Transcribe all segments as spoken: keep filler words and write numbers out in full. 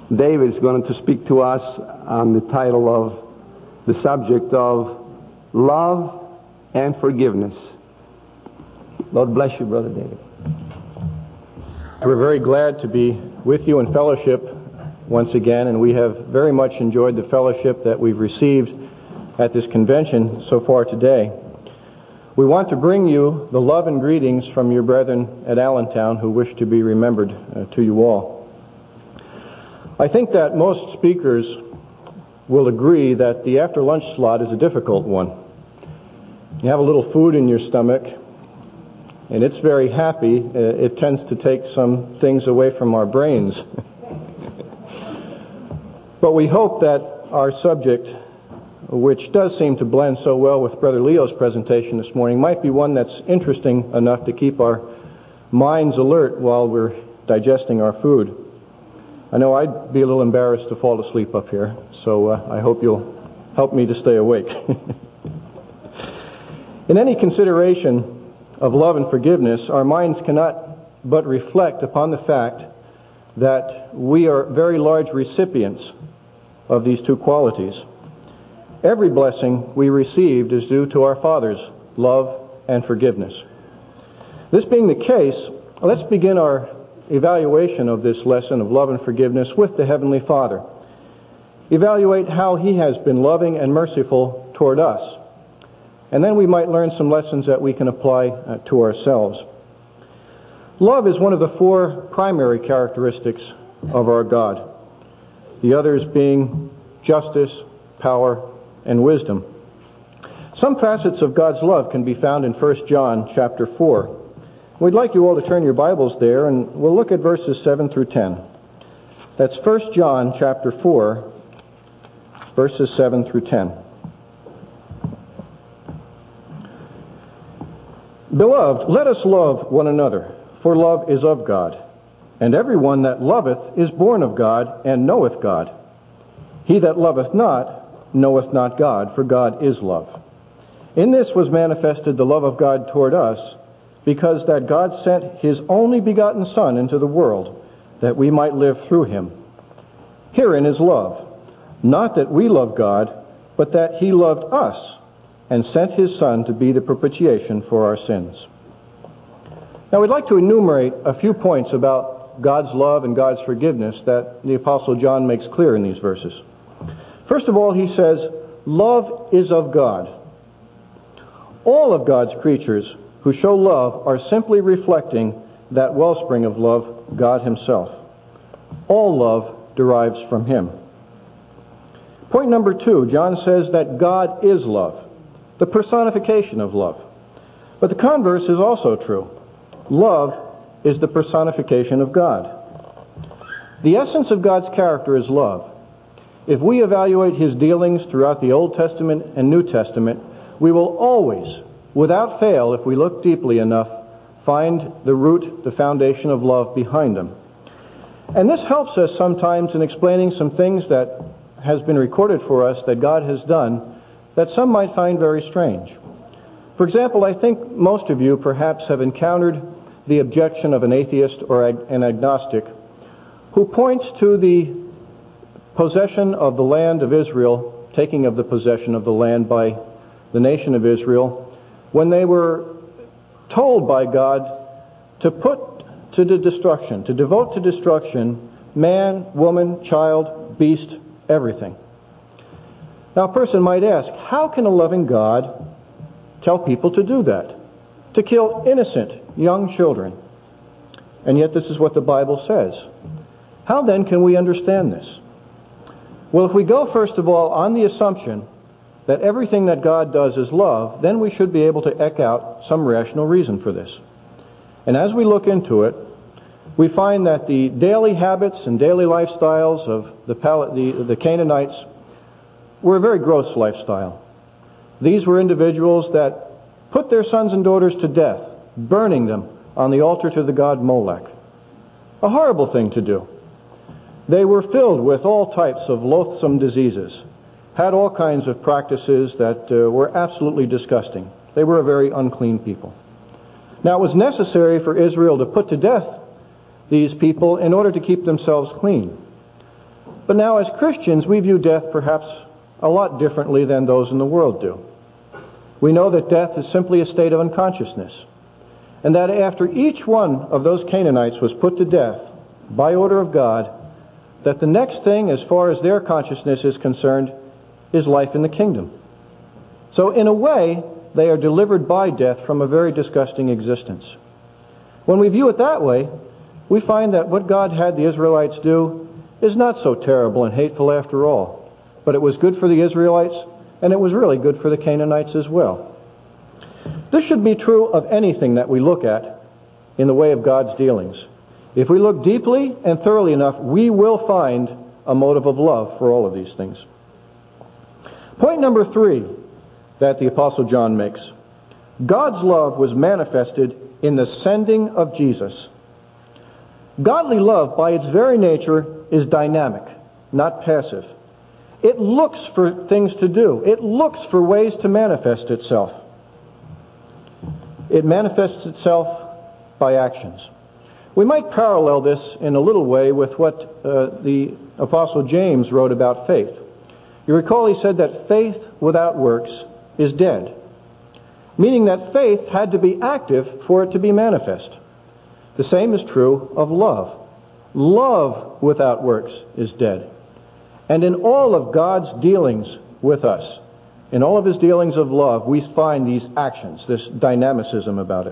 David is going to speak to us on the title of the subject of love and forgiveness. Lord bless you, Brother David. We're very glad to be with you in fellowship once again, and we have very much enjoyed the fellowship that we've received at this convention so far today. We want to bring you the love and greetings from your brethren at Allentown who wish to be remembered uh, to you all. I think that most speakers will agree that the after lunch slot is a difficult one. You have a little food in your stomach, and it's very happy. Uh, it tends to take some things away from our brains. But we hope that our subject, which does seem to blend so well with Brother Leo's presentation this morning, might be one that's interesting enough to keep our minds alert while we're digesting our food. I know I'd be a little embarrassed to fall asleep up here, so uh, I hope you'll help me to stay awake. In any consideration of love and forgiveness, our minds cannot but reflect upon the fact that we are very large recipients of these two qualities. Every blessing we received is due to our Father's love and forgiveness. This being the case, let's begin our evaluation of this lesson of love and forgiveness with the Heavenly Father. Evaluate how He has been loving and merciful toward us. And then we might learn some lessons that we can apply uh, to ourselves. Love is one of the four primary characteristics of our God. The others being justice, power, and wisdom. Some facets of God's love can be found in First John chapter four. We'd like you all to turn your Bibles there, and we'll look at verses seven through ten. That's First John chapter four, verses seven through ten. Beloved, let us love one another, for love is of God. And everyone that loveth is born of God, and knoweth God. He that loveth not knoweth not God, for God is love. In this was manifested the love of God toward us, because that God sent His only begotten Son into the world, that we might live through Him. Herein is love, not that we love God, but that He loved us, and sent His Son to be the propitiation for our sins. Now we'd like to enumerate a few points about God's love and God's forgiveness that the Apostle John makes clear in these verses. First of all, he says, love is of God. All of God's creatures who show love are simply reflecting that wellspring of love, God Himself. All love derives from Him. Point number two, John says that God is love, the personification of love. But the converse is also true. Love is the personification of God. The essence of God's character is love. If we evaluate His dealings throughout the Old Testament and New Testament, we will always, without fail, if we look deeply enough, find the root, the foundation of love behind them. And this helps us sometimes in explaining some things that has been recorded for us that God has done that some might find very strange. For example, I think most of you perhaps have encountered the objection of an atheist or an agnostic who points to the possession of the land of Israel, taking of the possession of the land by the nation of Israel, when they were told by God to put to the destruction, to devote to destruction, man, woman, child, beast, everything. Now a person might ask, how can a loving God tell people to do that? To kill innocent young children. And yet this is what the Bible says. How then can we understand this? Well, if we go first of all on the assumption that everything that God does is love, then we should be able to eke out some rational reason for this. And as we look into it, we find that the daily habits and daily lifestyles of the, Pal- the, the Canaanites were a very gross lifestyle. These were individuals that put their sons and daughters to death, burning them on the altar to the god Molech. A horrible thing to do. They were filled with all types of loathsome diseases, had all kinds of practices that uh, were absolutely disgusting. They were a very unclean people. Now, it was necessary for Israel to put to death these people in order to keep themselves clean. But now as Christians, we view death perhaps a lot differently than those in the world do. We know that death is simply a state of unconsciousness, and that after each one of those Canaanites was put to death by order of God, that the next thing, as far as their consciousness is concerned, is life in the kingdom. So in a way, they are delivered by death from a very disgusting existence. When we view it that way, we find that what God had the Israelites do is not so terrible and hateful after all, but it was good for the Israelites, and it was really good for the Canaanites as well. This should be true of anything that we look at in the way of God's dealings. If we look deeply and thoroughly enough, we will find a motive of love for all of these things. Point number three that the Apostle John makes. God's love was manifested in the sending of Jesus. Godly love, by its very nature, is dynamic, not passive. It looks for things to do. It looks for ways to manifest itself. It manifests itself by actions. We might parallel this in a little way with what uh, the Apostle James wrote about faith. You recall he said that faith without works is dead, meaning that faith had to be active for it to be manifest. The same is true of love. Love without works is dead. And in all of God's dealings with us, in all of His dealings of love, we find these actions, this dynamicism about it.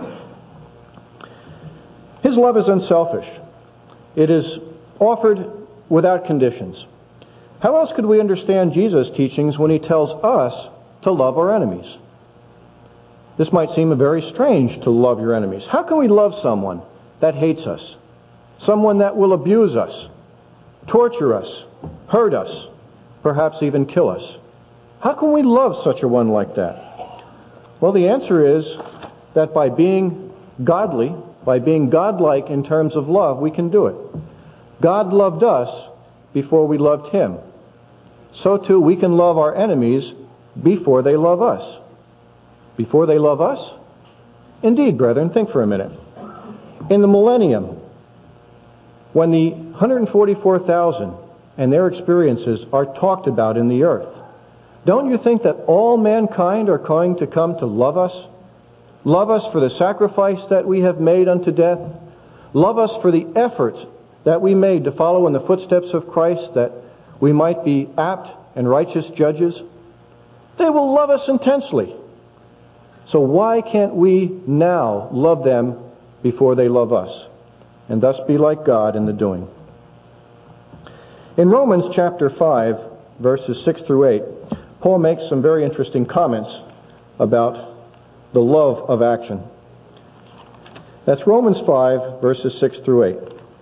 His love is unselfish. It is offered without conditions. How else could we understand Jesus' teachings when He tells us to love our enemies? This might seem very strange, to love your enemies. How can we love someone that hates us? Someone that will abuse us, torture us, hurt us, perhaps even kill us. How can we love such a one like that? Well, the answer is that by being godly, by being godlike in terms of love, we can do it. God loved us before we loved Him. So too, we can love our enemies before they love us. Before they love us? Indeed, brethren, think for a minute. In the millennium, when the one hundred forty-four thousand and their experiences are talked about in the earth, don't you think that all mankind are going to come to love us? Love us for the sacrifice that we have made unto death? Love us for the effort that we made to follow in the footsteps of Christ, that we might be apt and righteous judges? They will love us intensely. So why can't we now love them before they love us, and thus be like God in the doing? In Romans chapter five, verses six through eight, Paul makes some very interesting comments about the love of action. That's Romans five, verses six through eight.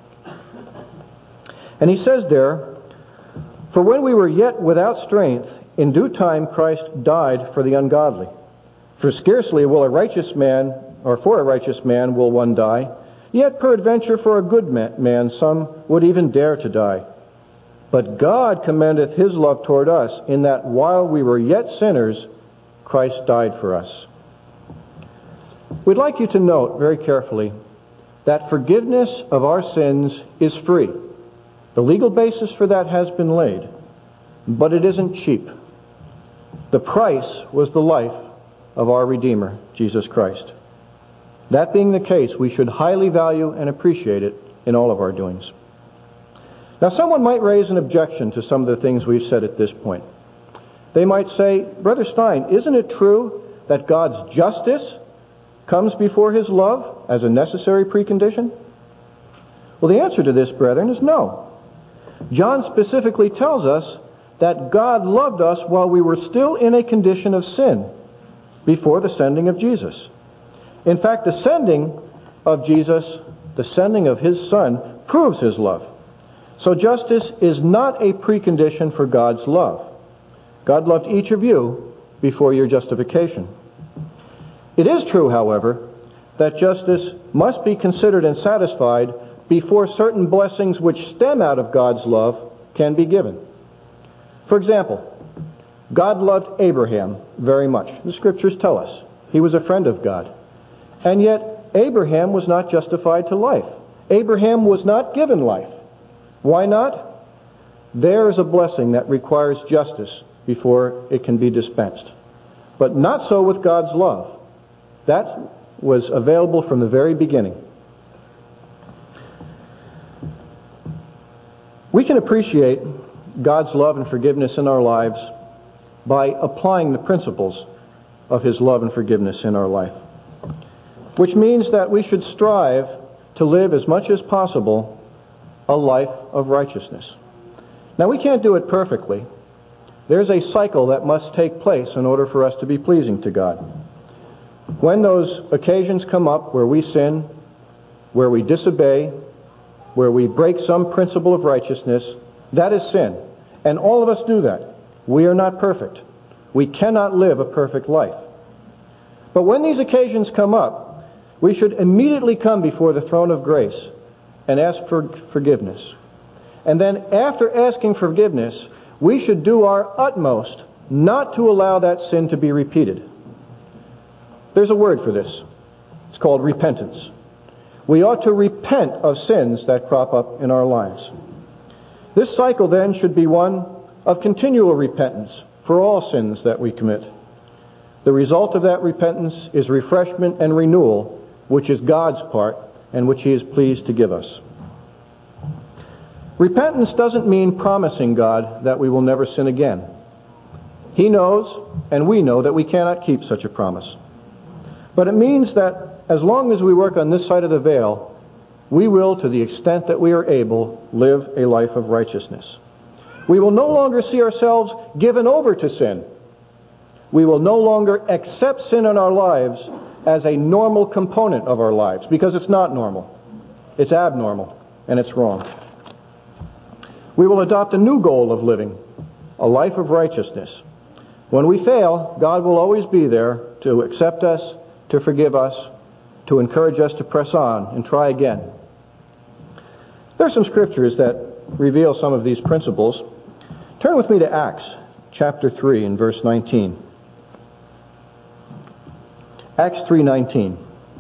And he says there, "For when we were yet without strength, in due time Christ died for the ungodly. For scarcely will a righteous man, or for a righteous man will one die, yet peradventure for a good man some would even dare to die. But God commendeth His love toward us, in that while we were yet sinners, Christ died for us." We'd like you to note very carefully that forgiveness of our sins is free. The legal basis for that has been laid, but it isn't cheap. The price was the life of our Redeemer, Jesus Christ. That being the case, we should highly value and appreciate it in all of our doings. Now, someone might raise an objection to some of the things we've said at this point. They might say, "Brother Stein, isn't it true that God's justice comes before His love as a necessary precondition?" Well, the answer to this, brethren, is no. John specifically tells us that God loved us while we were still in a condition of sin, before the sending of Jesus. In fact, the sending of Jesus, the sending of His Son, proves His love. So justice is not a precondition for God's love. God loved each of you before your justification. It is true, however, that justice must be considered and satisfied before certain blessings which stem out of God's love can be given. For example, God loved Abraham very much. The Scriptures tell us he was a friend of God. And yet, Abraham was not justified to life. Abraham was not given life. Why not? there's a blessing that requires justice before it can be dispensed. But not so with God's love. That was available from the very beginning. We can appreciate God's love and forgiveness in our lives by applying the principles of His love and forgiveness in our life, which means that we should strive to live as much as possible a life of righteousness. Now, we can't do it perfectly. There's a cycle that must take place in order for us to be pleasing to God. When those occasions come up where we sin, where we disobey, where we break some principle of righteousness, that is sin. And all of us do that. We are not perfect. We cannot live a perfect life. But when these occasions come up, we should immediately come before the throne of grace and ask for forgiveness. And then after asking forgiveness, we should do our utmost not to allow that sin to be repeated. There's a word for this. It's called repentance. We ought to repent of sins that crop up in our lives. This cycle then should be one of continual repentance for all sins that we commit. The result of that repentance is refreshment and renewal, which is God's part and which He is pleased to give us. Repentance doesn't mean promising God that we will never sin again. He knows, and we know, that we cannot keep such a promise. But it means that as long as we work on this side of the veil, we will, to the extent that we are able, live a life of righteousness. We will no longer see ourselves given over to sin. We will no longer accept sin in our lives as a normal component of our lives, because it's not normal. It's abnormal, and it's wrong. We will adopt a new goal of living, a life of righteousness. When we fail, God will always be there to accept us, to forgive us, to encourage us to press on and try again. There are some scriptures that reveal some of these principles. Turn with me to Acts chapter three and verse nineteen. Acts three nineteen.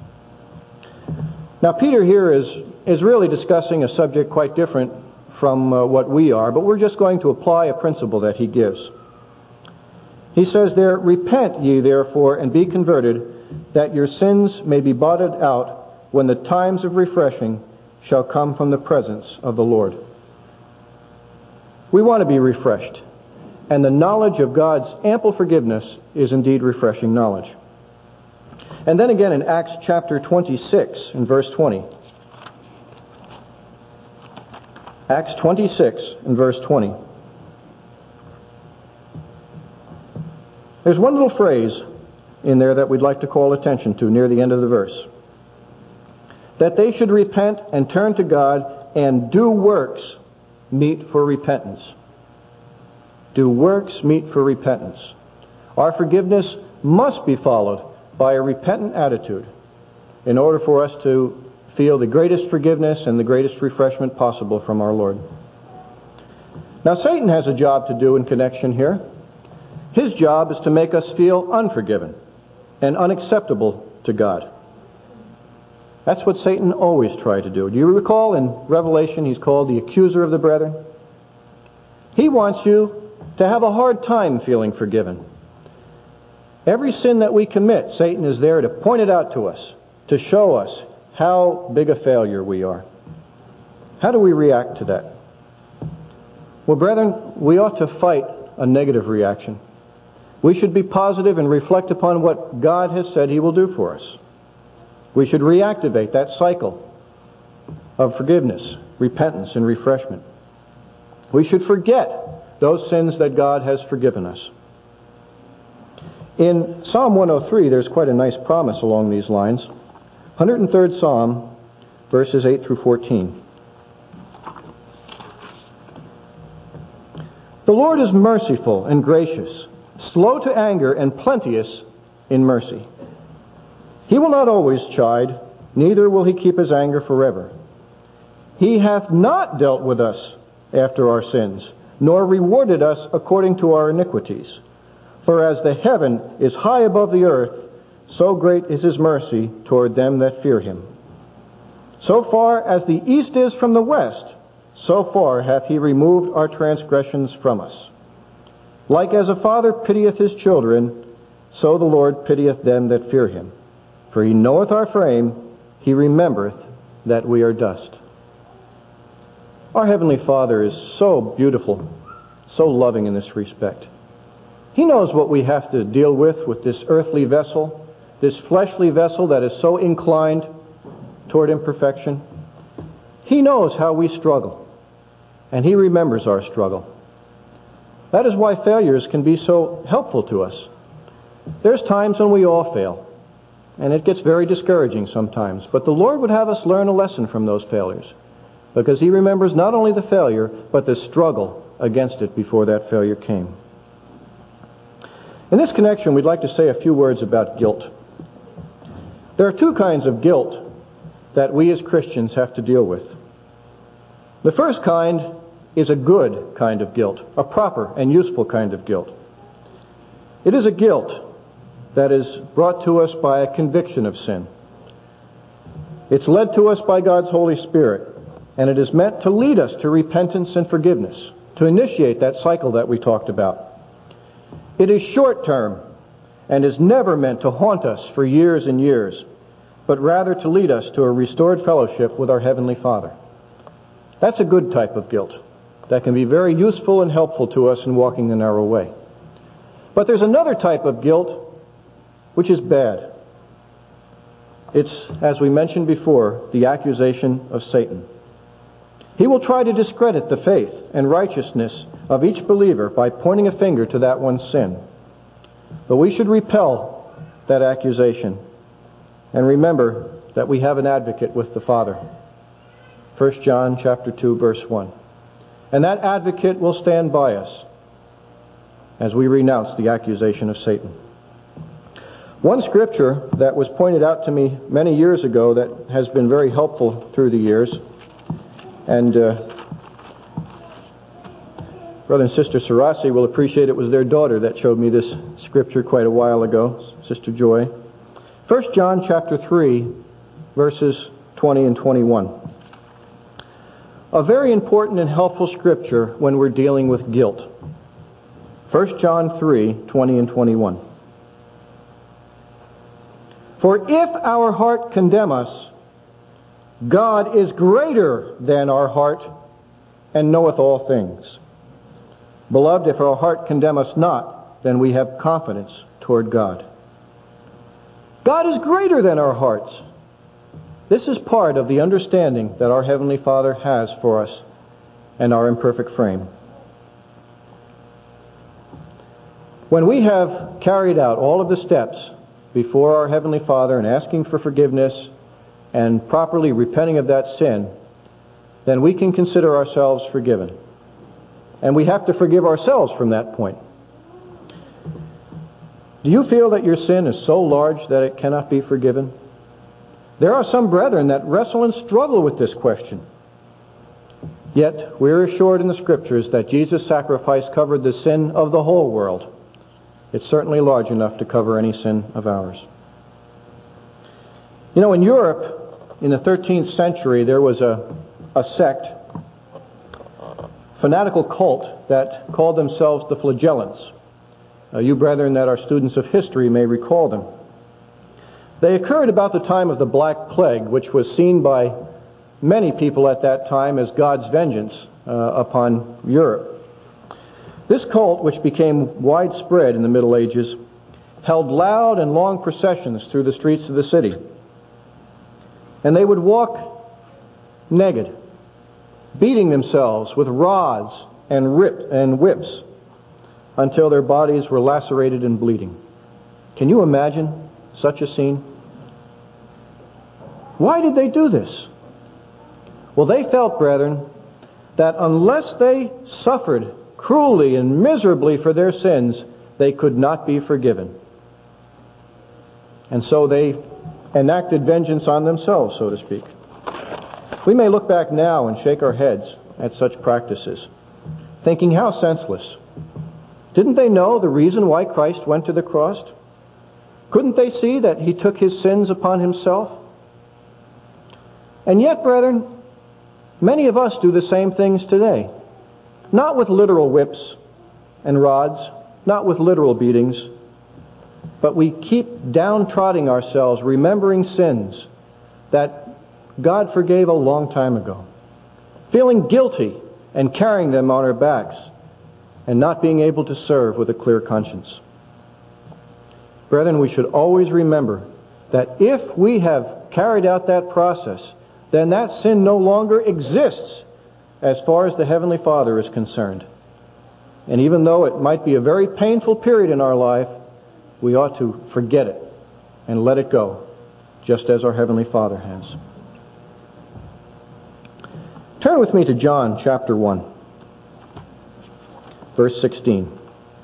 Now, Peter here is, is really discussing a subject quite different from uh, what we are, but we're just going to apply a principle that he gives. He says there, "Repent ye therefore and be converted, that your sins may be blotted out when the times of refreshing shall come from the presence of the Lord." We want to be refreshed, and the knowledge of God's ample forgiveness is indeed refreshing knowledge. And then again in Acts chapter twenty-six and verse twenty. Acts twenty-six and verse twenty. There's one little phrase in there that we'd like to call attention to near the end of the verse. That they should repent and turn to God and do works meet for repentance. Do works meet for repentance. Our forgiveness must be followed by a repentant attitude in order for us to feel the greatest forgiveness and the greatest refreshment possible from our Lord. Now, Satan has a job to do in connection here. His job is to make us feel unforgiven and unacceptable to God. That's what Satan always tried to do. Do you recall in Revelation he's called the accuser of the brethren? He wants you to have a hard time feeling forgiven. Every sin that we commit, Satan is there to point it out to us, to show us how big a failure we are. How do we react to that? Well, brethren, we ought to fight a negative reaction. We should be positive and reflect upon what God has said He will do for us. We should reactivate that cycle of forgiveness, repentance, and refreshment. We should forget those sins that God has forgiven us. In Psalm one oh three, there's quite a nice promise along these lines. one hundred third Psalm, verses eight through fourteen. "The Lord is merciful and gracious, slow to anger and plenteous in mercy. He will not always chide, neither will He keep His anger forever. He hath not dealt with us after our sins, nor rewarded us according to our iniquities. For as the heaven is high above the earth, so great is His mercy toward them that fear Him. So far as the east is from the west, so far hath he removed our transgressions from us. Like as a father pitieth his children, so the Lord pitieth them that fear him. For he knoweth our frame, he remembereth that we are dust. Our Heavenly Father is so beautiful, so loving in this respect. He knows what we have to deal with with this earthly vessel, this fleshly vessel that is so inclined toward imperfection. He knows how we struggle, and he remembers our struggle. That is why failures can be so helpful to us. There's times when we all fail, and it gets very discouraging sometimes. But the Lord would have us learn a lesson from those failures, because he remembers not only the failure, but the struggle against it before that failure came. In this connection, we'd like to say a few words about guilt. There are two kinds of guilt that we as Christians have to deal with. The first kind is a good kind of guilt, a proper and useful kind of guilt. It is a guilt that is brought to us by a conviction of sin. It's led to us by God's Holy Spirit, and it is meant to lead us to repentance and forgiveness, to initiate that cycle that we talked about. It is short-term and is never meant to haunt us for years and years, but rather to lead us to a restored fellowship with our Heavenly Father. That's a good type of guilt that can be very useful and helpful to us in walking the narrow way. But there's another type of guilt which is bad. It's, as we mentioned before, the accusation of Satan. He will try to discredit the faith and righteousness of each believer by pointing a finger to that one's sin. But we should repel that accusation and remember that we have an advocate with the Father. First John chapter two, verse one. And that advocate will stand by us as we renounce the accusation of Satan. One scripture that was pointed out to me many years ago that has been very helpful through the years, and uh, Brother and Sister Sarasi will appreciate it was their daughter that showed me this scripture quite a while ago, Sister Joy. First John chapter three, verses twenty and twenty-one. A very important and helpful scripture when we're dealing with guilt. First John three, twenty and twenty-one. For if our heart condemn us, God is greater than our heart, and knoweth all things. Beloved, if our heart condemn us not, then we have confidence toward God. God is greater than our hearts. This is part of the understanding that our Heavenly Father has for us and our imperfect frame. When we have carried out all of the steps before our Heavenly Father and asking for forgiveness and properly repenting of that sin, then we can consider ourselves forgiven. And we have to forgive ourselves from that point. Do you feel that your sin is so large that it cannot be forgiven? There are some brethren that wrestle and struggle with this question. Yet we're assured in the Scriptures that Jesus' sacrifice covered the sin of the whole world. It's certainly large enough to cover any sin of ours. You know, in Europe, in the thirteenth century, there was a, a sect, fanatical cult, that called themselves the Flagellants. Uh, you brethren that are students of history may recall them. They occurred about the time of the Black Plague, which was seen by many people at that time as God's vengeance uh, upon Europe. This cult, which became widespread in the Middle Ages, held loud and long processions through the streets of the city. And they would walk naked, beating themselves with rods and, rip, and whips until their bodies were lacerated and bleeding. Can you imagine such a scene? Why did they do this? Well, they felt, brethren, that unless they suffered cruelly and miserably for their sins, they could not be forgiven. And so they enacted vengeance on themselves, so to speak. We may look back now and shake our heads at such practices, thinking how senseless. Didn't they know the reason why Christ went to the cross? Couldn't they see that He took His sins upon Himself? And yet, brethren, Many of us do the same things today. Not with literal whips and rods, not with literal beatings, but we keep downtrodden ourselves, remembering sins that God forgave a long time ago, feeling guilty and carrying them on our backs, and not being able to serve with a clear conscience. Brethren, we should always remember that if we have carried out that process, then that sin no longer exists as far as the Heavenly Father is concerned. And even though it might be a very painful period in our life, we ought to forget it and let it go, just as our Heavenly Father has. Turn with me to John chapter one, verse sixteen.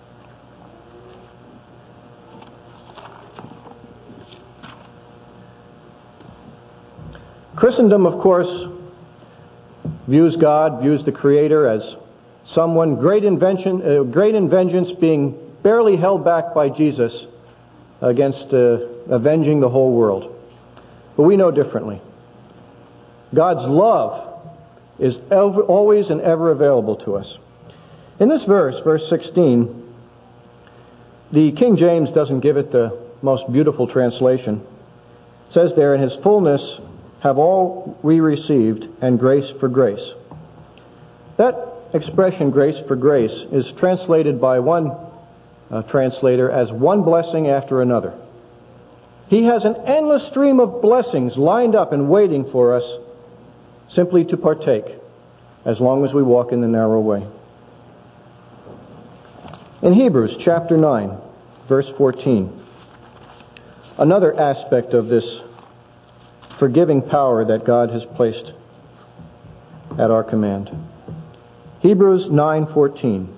Christendom, of course, views God, views the Creator as someone great invention, uh, great in vengeance, being barely held back by Jesus against uh, avenging the whole world. But we know differently. God's love is ever, always and ever available to us. In this verse, verse sixteen, the King James doesn't give it the most beautiful translation. It says there, "In His fullness have all we received, and grace for grace." That expression, grace for grace, is translated by one uh, translator as one blessing after another. He has an endless stream of blessings lined up and waiting for us simply to partake, as long as we walk in the narrow way. In Hebrews chapter nine, verse fourteen, another aspect of this forgiving power that God has placed at our command. Hebrews nine fourteen.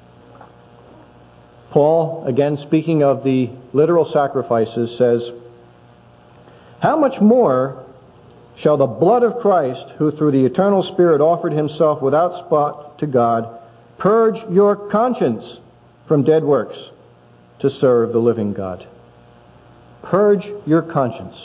Paul, again speaking of the literal sacrifices, says, "How much more shall the blood of Christ, who through the eternal Spirit offered Himself without spot to God, purge your conscience from dead works to serve the living God?" Purge your conscience.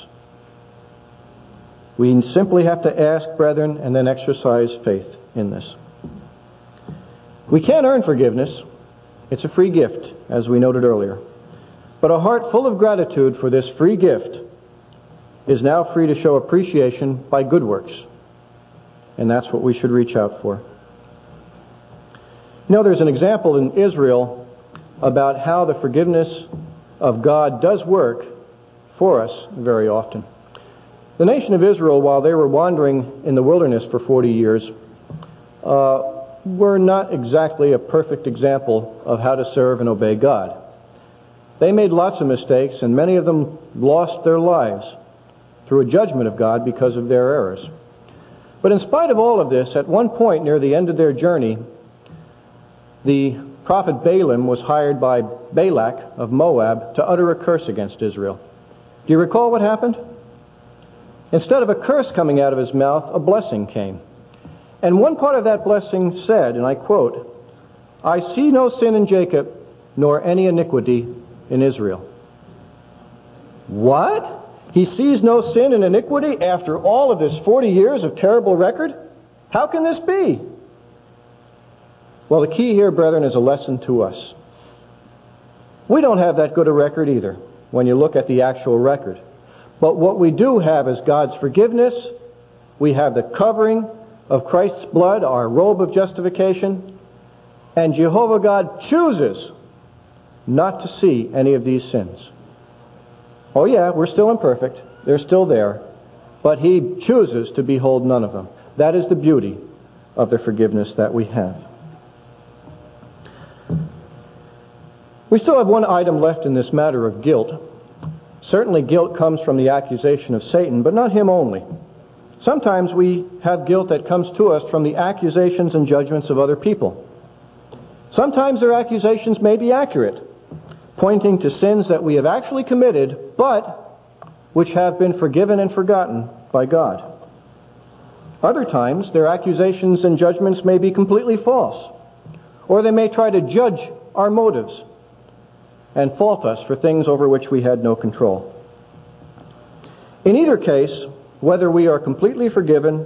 We simply have to ask, brethren, and then exercise faith in this. We can't earn forgiveness. It's a free gift, as we noted earlier. But a heart full of gratitude for this free gift is now free to show appreciation by good works. And that's what we should reach out for. You know, there's an example in Israel about how the forgiveness of God does work for us very often. The nation of Israel, while they were wandering in the wilderness for forty years, uh, were not exactly a perfect example of how to serve and obey God. They made lots of mistakes, and many of them lost their lives through a judgment of God because of their errors. But in spite of all of this, at one point near the end of their journey, the prophet Balaam was hired by Balak of Moab to utter a curse against Israel. Do you recall what happened? Instead of a curse coming out of his mouth, a blessing came. And one part of that blessing said, and I quote, "I see no sin in Jacob, nor any iniquity in Israel." What? He sees no sin and iniquity after all of this forty years of terrible record? How can this be? Well, the key here, brethren, is a lesson to us. We don't have that good a record either, when you look at the actual record. But what we do have is God's forgiveness. We have the covering of Christ's blood, our robe of justification. And Jehovah God chooses not to see any of these sins. Oh yeah, we're still imperfect. They're still there. But He chooses to behold none of them. That is the beauty of the forgiveness that we have. We still have one item left in this matter of guilt. Certainly guilt comes from the accusation of Satan, but not him only. Sometimes we have guilt that comes to us from the accusations and judgments of other people. Sometimes their accusations may be accurate, pointing to sins that we have actually committed, but which have been forgiven and forgotten by God. Other times, their accusations and judgments may be completely false, or they may try to judge our motives and fault us for things over which we had no control. In either case, whether we are completely forgiven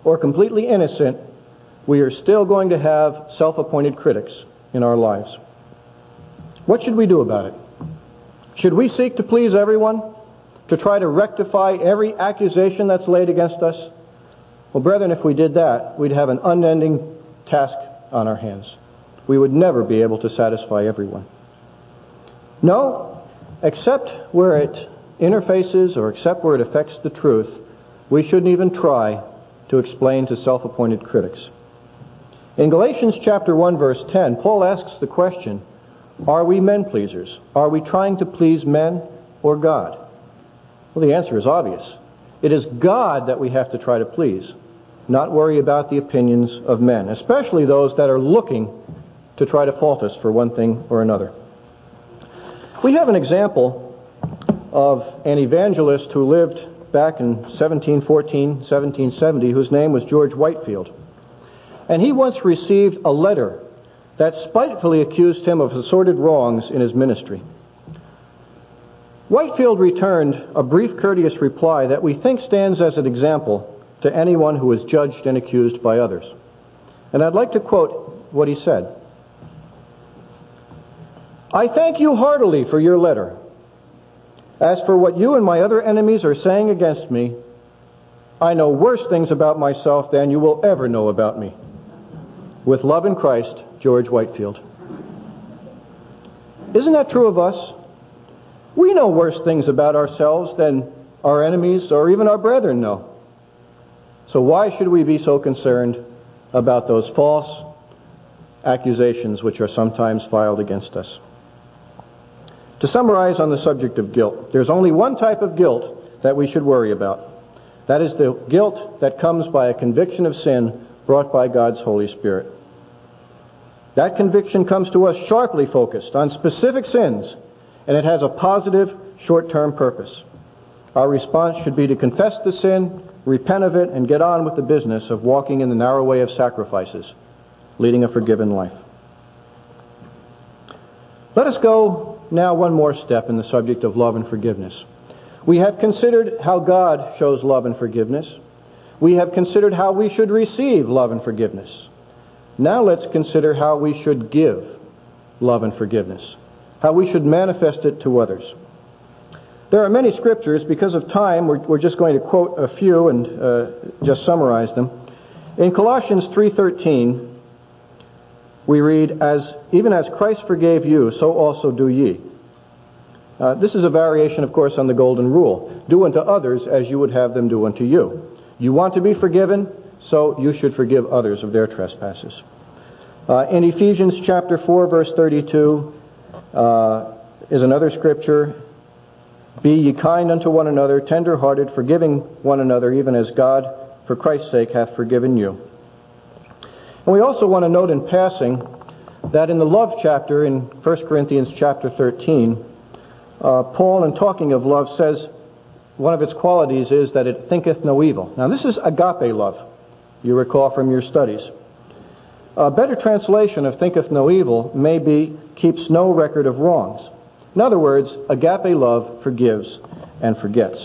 or completely innocent, we are still going to have self-appointed critics in our lives. What should we do about it? Should we seek to please everyone? To try to rectify every accusation that's laid against us? Well, brethren, if we did that, we'd have an unending task on our hands. We would never be able to satisfy everyone. No, except where it interfaces or except where it affects the truth, we shouldn't even try to explain to self-appointed critics. In Galatians chapter one, verse ten, Paul asks the question, are we men pleasers? Are we trying to please men or God? Well, the answer is obvious. It is God that we have to try to please, not worry about the opinions of men, especially those that are looking to try to fault us for one thing or another. We have an example of an evangelist who lived back in seventeen fourteen, seventeen seventy, whose name was George Whitefield. And he once received a letter that spitefully accused him of assorted wrongs in his ministry. Whitefield returned a brief, courteous reply that we think stands as an example to anyone who is judged and accused by others. And I'd like to quote what he said. I thank you heartily for your letter. As for what you and my other enemies are saying against me, I know worse things about myself than you will ever know about me. With love in Christ, George Whitefield. Isn't that true of us? We know worse things about ourselves than our enemies or even our brethren know. So why should we be so concerned about those false accusations which are sometimes filed against us? To summarize on the subject of guilt, there's only one type of guilt that we should worry about. That is the guilt that comes by a conviction of sin brought by God's Holy Spirit. That conviction comes to us sharply focused on specific sins, and it has a positive short-term purpose. Our response should be to confess the sin, repent of it, and get on with the business of walking in the narrow way of sacrifices, leading a forgiven life. Let us go now one more step in the subject of love and forgiveness. We have considered how God shows love and forgiveness. We have considered how we should receive love and forgiveness. Now let's consider how we should give love and forgiveness, how we should manifest it to others. There are many scriptures. Because of time, we're, we're just going to quote a few and uh, just summarize them. In Colossians three thirteen, we read, "As even as Christ forgave you, so also do ye." Uh, this is a variation, of course, on the golden rule. Do unto others as you would have them do unto you. You want to be forgiven, so you should forgive others of their trespasses. Uh, in Ephesians chapter four, verse thirty-two, uh, is another scripture. Be ye kind unto one another, tender-hearted, forgiving one another, even as God, for Christ's sake, hath forgiven you. And we also want to note in passing that in the love chapter in First Corinthians chapter thirteen, uh, Paul, in talking of love, says one of its qualities is that it thinketh no evil. Now, this is agape love, you recall from your studies. A better translation of thinketh no evil may be keeps no record of wrongs. In other words, agape love forgives and forgets.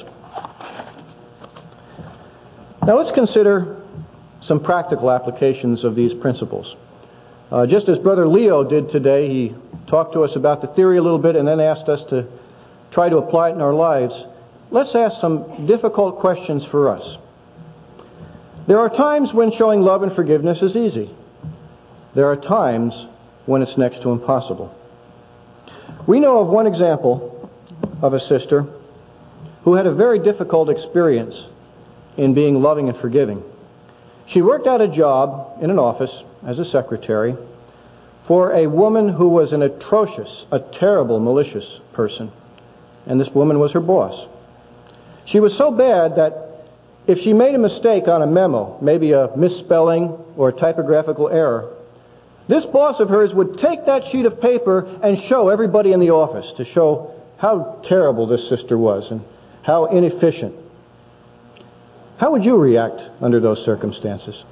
Now let's consider some practical applications of these principles. Uh, just as Brother Leo did today, he talked to us about the theory a little bit and then asked us to try to apply it in our lives. Let's ask some difficult questions for us. There are times when showing love and forgiveness is easy. There are times when it's next to impossible. We know of one example of a sister who had a very difficult experience in being loving and forgiving. She worked at a job in an office as a secretary for a woman who was an atrocious, a terrible, malicious person. And this woman was her boss. She was so bad that if she made a mistake on a memo, maybe a misspelling or a typographical error, this boss of hers would take that sheet of paper and show everybody in the office to show how terrible this sister was and how inefficient. How would you react under those circumstances?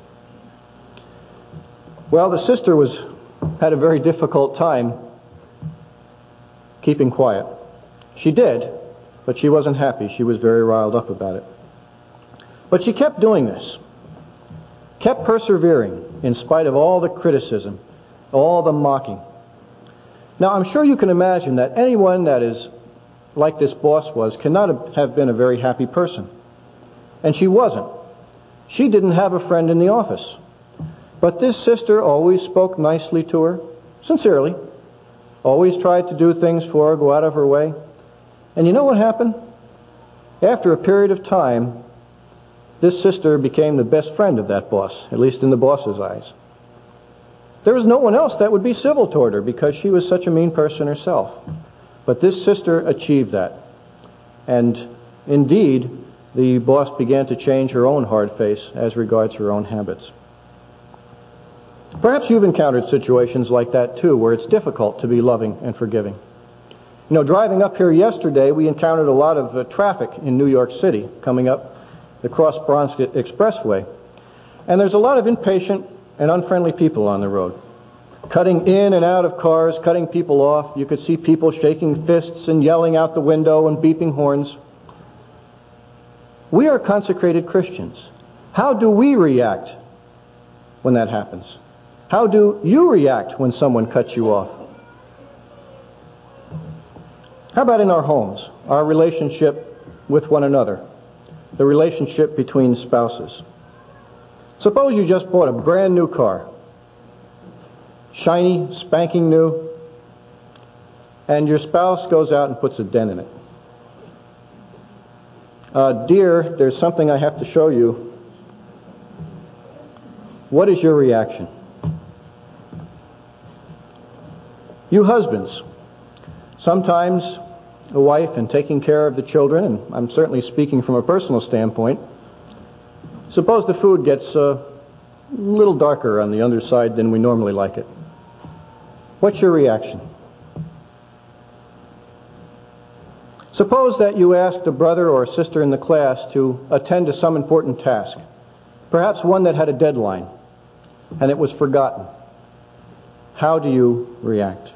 Well, the sister was had a very difficult time keeping quiet. She did, but she wasn't happy. She was very riled up about it. But she kept doing this. kept persevering in spite of all the criticism, all the mocking. Now, I'm sure you can imagine that anyone that is like this boss was cannot have been a very happy person. And she wasn't. She didn't have a friend in the office. But this sister always spoke nicely to her, sincerely, always tried to do things for her, go out of her way. And you know what happened? After a period of time, this sister became the best friend of that boss, at least in the boss's eyes. There was no one else that would be civil toward her because she was such a mean person herself. But this sister achieved that. And indeed, the boss began to change her own hard face as regards her own habits. Perhaps you've encountered situations like that too, where it's difficult to be loving and forgiving. You know, driving up here yesterday, we encountered a lot of uh, traffic in New York City coming up the Cross Bronx Expressway. And there's a lot of impatient and unfriendly people on the road, cutting in and out of cars, cutting people off. You could see people shaking fists and yelling out the window and beeping horns. We are consecrated Christians. How do we react when that happens? How do you react when someone cuts you off? How about in our homes, our relationship with one another, the relationship between spouses? Suppose you just bought a brand new car, shiny, spanking new, and your spouse goes out and puts a dent in it. Uh, dear, there's something I have to show you. What is your reaction? You husbands, sometimes a wife in taking care of the children, and I'm certainly speaking from a personal standpoint, suppose the food gets a little darker on the underside than we normally like it. What's your reaction? Suppose that you asked a brother or a sister in the class to attend to some important task, perhaps one that had a deadline, and it was forgotten. How do you react?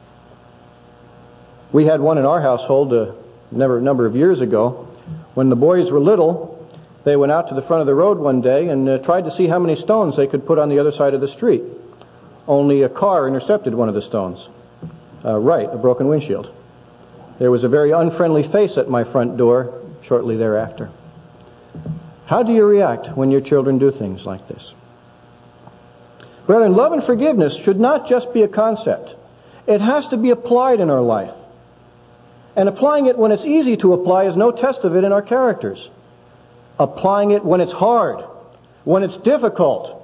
We had one in our household a number of years ago. When the boys were little, they went out to the front of the road one day and uh, tried to see how many stones they could put on the other side of the street. Only a car intercepted one of the stones. Uh, right, a broken windshield. There was a very unfriendly face at my front door shortly thereafter. How do you react when your children do things like this? Brethren, love and forgiveness should not just be a concept. It has to be applied in our life. And applying it when it's easy to apply is no test of it in our characters. Applying it when it's hard, when it's difficult.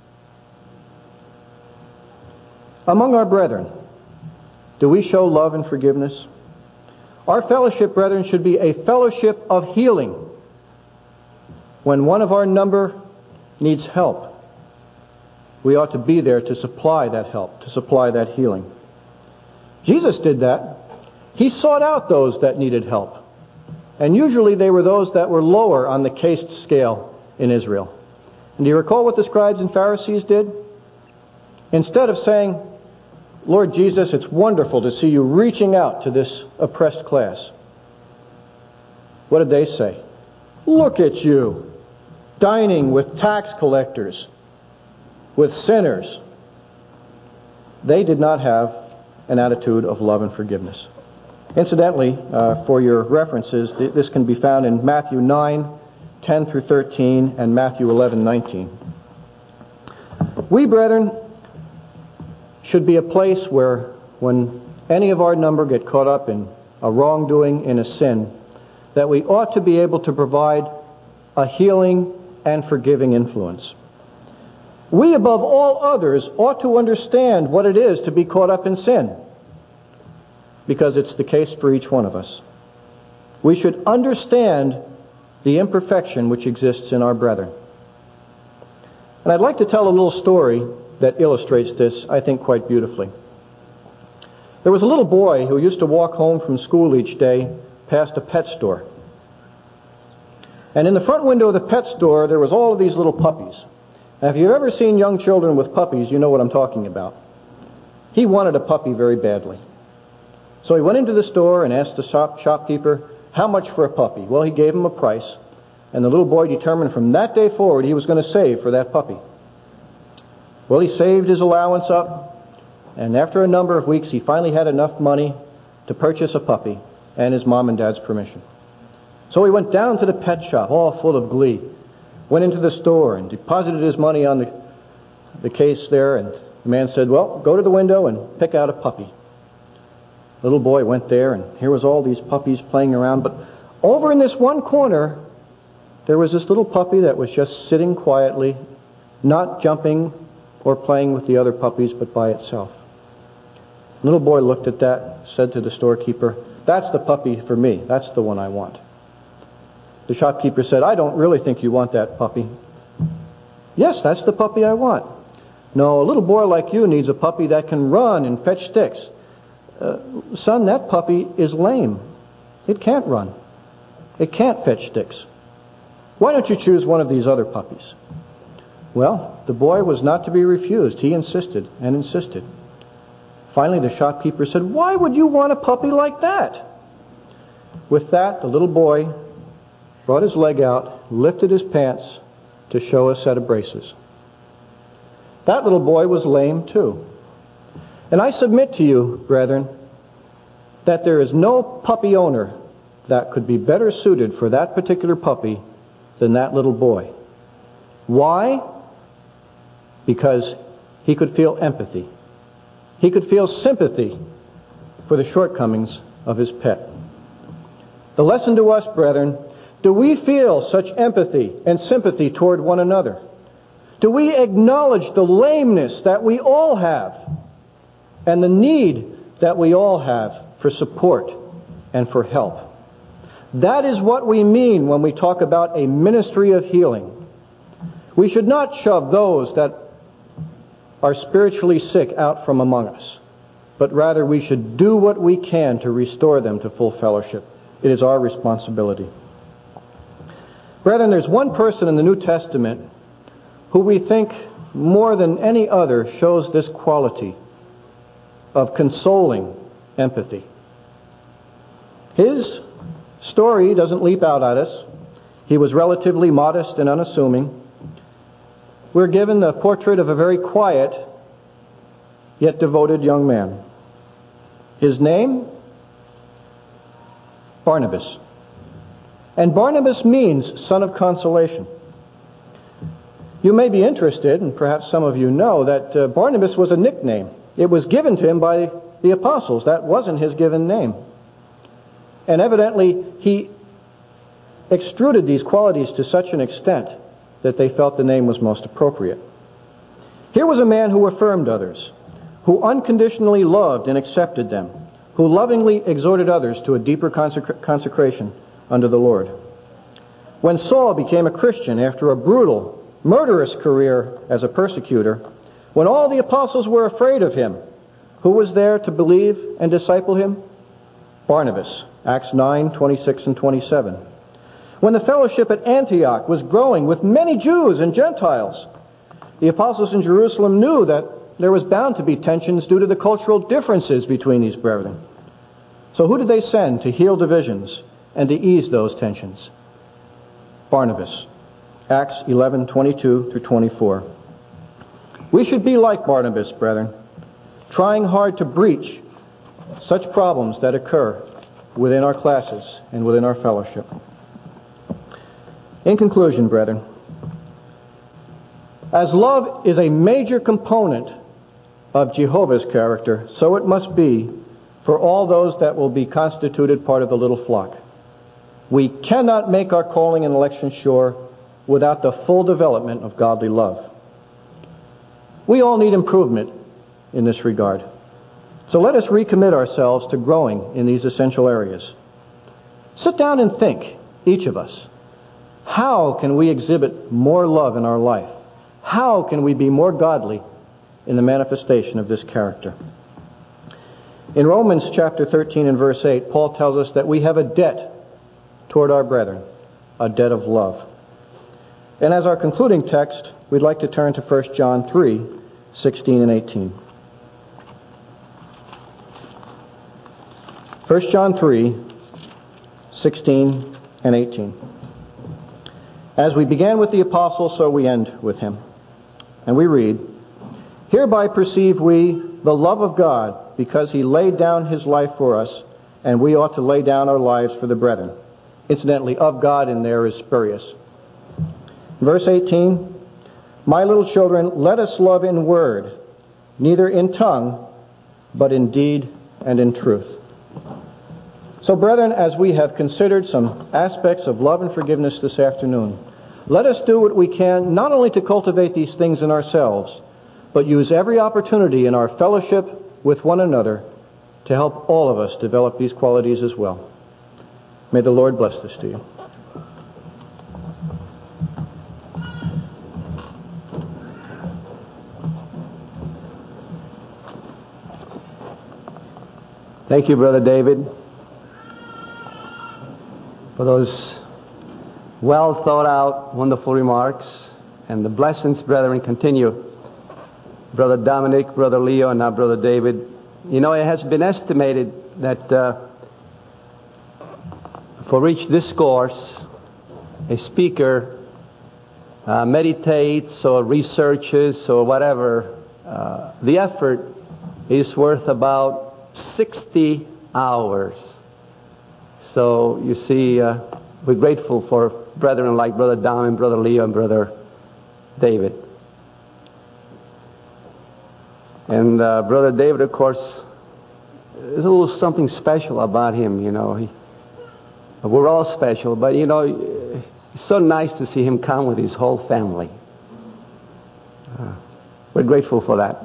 Among our brethren, do we show love and forgiveness? Our fellowship, brethren, should be a fellowship of healing. When one of our number needs help, we ought to be there to supply that help, to supply that healing. Jesus did that. He sought out those that needed help. And usually they were those that were lower on the caste scale in Israel. And do you recall what the scribes and Pharisees did? Instead of saying, Lord Jesus, it's wonderful to see you reaching out to this oppressed class, what did they say? Look at you, dining with tax collectors, with sinners. They did not have an attitude of love and forgiveness. Incidentally, uh, for your references, th- this can be found in Matthew nine, ten through thirteen, and Matthew eleven, nineteen. We, brethren, should be a place where when any of our number get caught up in a wrongdoing, in a sin, that we ought to be able to provide a healing and forgiving influence. We, above all others, ought to understand what it is to be caught up in sin, because it's the case for each one of us. We should understand the imperfection which exists in our brethren. And I'd like to tell a little story that illustrates this, I think, quite beautifully. There was a little boy who used to walk home from school each day past a pet store. And in the front window of the pet store, there was all of these little puppies. Now, if you've ever seen young children with puppies, you know what I'm talking about. He wanted a puppy very badly. So he went into the store and asked the shop, shopkeeper, how much for a puppy? Well, he gave him a price, and the little boy determined from that day forward he was going to save for that puppy. Well, he saved his allowance up, and after a number of weeks, he finally had enough money to purchase a puppy and his mom and dad's permission. So he went down to the pet shop, all full of glee, went into the store and deposited his money on the, the case there, and the man said, well, go to the window and pick out a puppy. The little boy went there, and here was all these puppies playing around, but over in this one corner, there was this little puppy that was just sitting quietly, not jumping or playing with the other puppies, but by itself. The little boy looked at that, said to the storekeeper, that's the puppy for me. That's the one I want. The shopkeeper said, I don't really think you want that puppy. Yes, that's the puppy I want. No, a little boy like you needs a puppy that can run and fetch sticks. Uh, son, that puppy is lame. It can't run. It can't fetch sticks. Why don't you choose one of these other puppies? Well, the boy was not to be refused. He insisted and insisted. Finally, the shopkeeper said, why would you want a puppy like that? With that, the little boy brought his leg out, lifted his pants to show a set of braces. That little boy was lame too. And I submit to you, brethren, that there is no puppy owner that could be better suited for that particular puppy than that little boy. Why? Because he could feel empathy. He could feel sympathy for the shortcomings of his pet. The lesson to us, brethren, do we feel such empathy and sympathy toward one another? Do we acknowledge the lameness that we all have and the need that we all have for support and for help? That is what we mean when we talk about a ministry of healing. We should not shove those that are spiritually sick out from among us, but rather we should do what we can to restore them to full fellowship. It is our responsibility. Brethren, there's one person in the New Testament who we think more than any other shows this quality of consoling empathy. His story doesn't leap out at us. He was relatively modest and unassuming. We're given the portrait of a very quiet yet devoted young man. His name? Barnabas. And Barnabas means son of consolation. You may be interested, and perhaps some of you know, that uh, Barnabas was a nickname. It was given to him by the apostles. That wasn't his given name. And evidently, he extruded these qualities to such an extent that they felt the name was most appropriate. Here was a man who affirmed others, who unconditionally loved and accepted them, who lovingly exhorted others to a deeper consecra- consecration under the Lord. When Saul became a Christian after a brutal, murderous career as a persecutor, when all the apostles were afraid of him, who was there to believe and disciple him? Barnabas, Acts nine, twenty-six and twenty-seven. When the fellowship at Antioch was growing with many Jews and Gentiles, the apostles in Jerusalem knew that there was bound to be tensions due to the cultural differences between these brethren. So who did they send to heal divisions and to ease those tensions? Barnabas, Acts eleven, twenty-two through twenty-four. We should be like Barnabas, brethren, trying hard to breach such problems that occur within our classes and within our fellowship. In conclusion, brethren, as love is a major component of Jehovah's character, so it must be for all those that will be constituted part of the little flock. We cannot make our calling and election sure without the full development of godly love. We all need improvement in this regard. So let us recommit ourselves to growing in these essential areas. Sit down and think, each of us, how can we exhibit more love in our life? How can we be more godly in the manifestation of this character? In Romans chapter thirteen and verse eight, Paul tells us that we have a debt toward our brethren, a debt of love. And as our concluding text, we'd like to turn to First John three, sixteen and eighteen. First John three, sixteen and eighteen. As we began with the apostle, so we end with him. And we read, Hereby perceive we the love of God, because he laid down his life for us, and we ought to lay down our lives for the brethren. Incidentally, of God in there is spurious. Verse eighteen, my little children, let us love in word, neither in tongue, but in deed and in truth. So, brethren, as we have considered some aspects of love and forgiveness this afternoon, let us do what we can not only to cultivate these things in ourselves, but use every opportunity in our fellowship with one another to help all of us develop these qualities as well. May the Lord bless this to you. Thank you, Brother David, for those well thought out, wonderful remarks. And the blessings, brethren, continue. Brother Dominic, Brother Leo, and now Brother David. You know, it has been estimated that uh, for each discourse, a speaker uh, meditates or researches or whatever, uh, the effort is worth about sixty hours. So you see, uh, we're grateful for brethren like Brother Dom and Brother Leo and Brother David. And uh, Brother David, of course, there's a little something special about him, you know. He, we're all special, but you know, it's so nice to see him come with his whole family. Uh, we're grateful for that.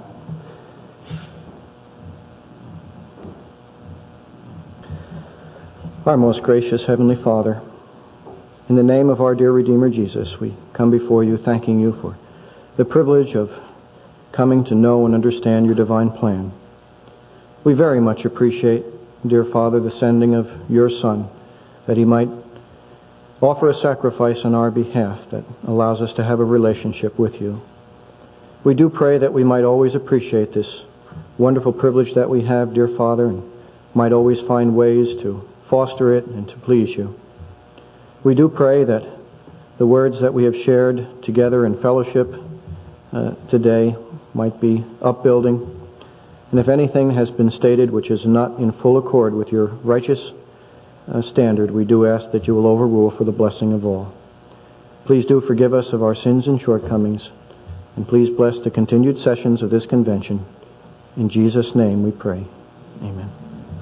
Our most gracious Heavenly Father, in the name of our dear Redeemer Jesus, we come before you thanking you for the privilege of coming to know and understand your divine plan. We very much appreciate, dear Father, the sending of your Son, that he might offer a sacrifice on our behalf that allows us to have a relationship with you. We do pray that we might always appreciate this wonderful privilege that we have, dear Father, and might always find ways to foster it and to please you. We do pray that the words that we have shared together in fellowship uh, today might be upbuilding. And if anything has been stated which is not in full accord with your righteous uh, standard, we do ask that you will overrule for the blessing of all. Please do forgive us of our sins and shortcomings, and please bless the continued sessions of this convention. In Jesus' name we pray. Amen.